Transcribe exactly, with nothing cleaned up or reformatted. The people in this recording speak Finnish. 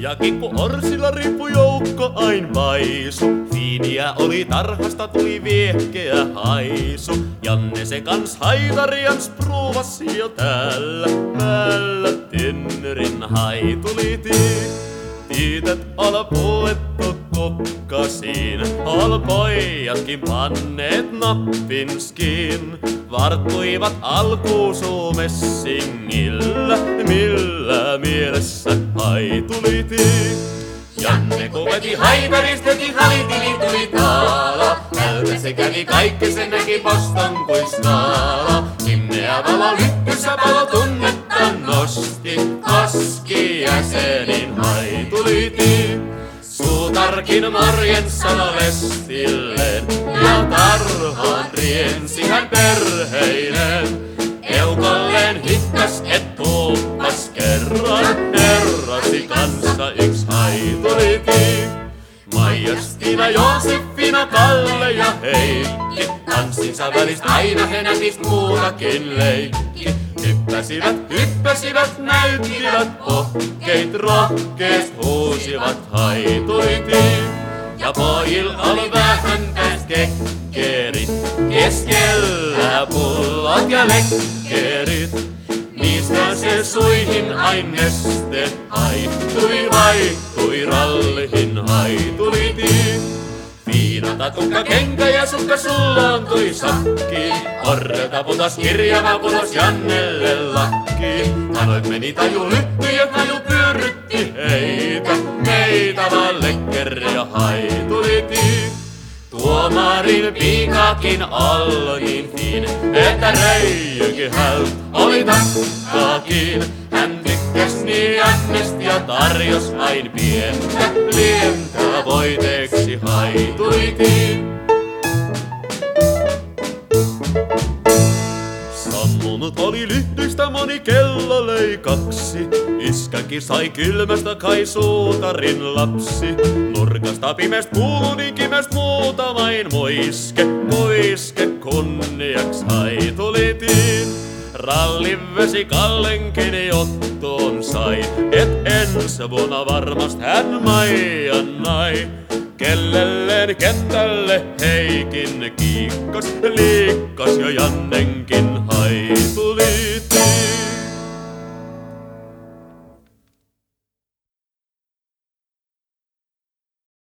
Ja kikku orsilla riippu joukko ain paisu. Fiiniä oli tarhasta, tuli viehkeä haisu. Janne se kans haitarians pruuvas jo täällä. Päällä Tynnyrin haituliti. Tiitet al puettu kukkasiin, al pojatkin panneet nappinskiin. Varttuivat alkuusumessingillä, millä mielessä haituliti. Janne kun veti haitaristeti halitili tuli taala. Tältä se kävi kaikki, se näki poston kuin skaala. Himmeä valo lykkysä palo tunnetta nosti. Koski jäsenin haituliti. Suutarkin morjen sano lestilleen. Ja tarhaan riensi hän perheinen. Eukolleen hikkas et tuuppas kerran. Herrasi kanssa yks haituliti. Maijastina, Joosefina, Kalle ja Heikki. Tanssinsa välistä aina he näkis muutakin leikki. Hyppäsivät, hyppäsivät, näyttivät pohkeit. Rohkeest huusivat haituliti. Ja pojil oli vähän täs kekkerit. Keskellä pullot ja lekkerit. Niistä se suihin ain neste haittui, vaihtui rallihin haituliti. Viinata tukka kenkä ja sukka sulloontui sakkiin. Orreta putos kirjava putos Jannelle lakkiin. Hanoit meni taju lytty ja taju pyörrytti heitä. Meitä vaan lekkeri ja haituliti. Tuomarin piikakin oli niin fiin, että Reijökin hält oli takkaakin. Hän tykkäs niin Jannesta ja tarjos ain pientä lientä voiteeksi haitultiin. Sammunut oli lyhtyistä moni, kello löi kaksi. Iskäkin sai kylmästä kai suutarin lapsi. Nurkasta pimeäst kuului kimeäst muutamain muiske. Muiske kunniaks haitulitiin. Rallin vesi Kallenkin jottuun sai. Et ensi vuonna varmast hän Maijan nai. Kellelleen kentälle Heikin kiikkas, liikkas jo Jannenkin haitulit.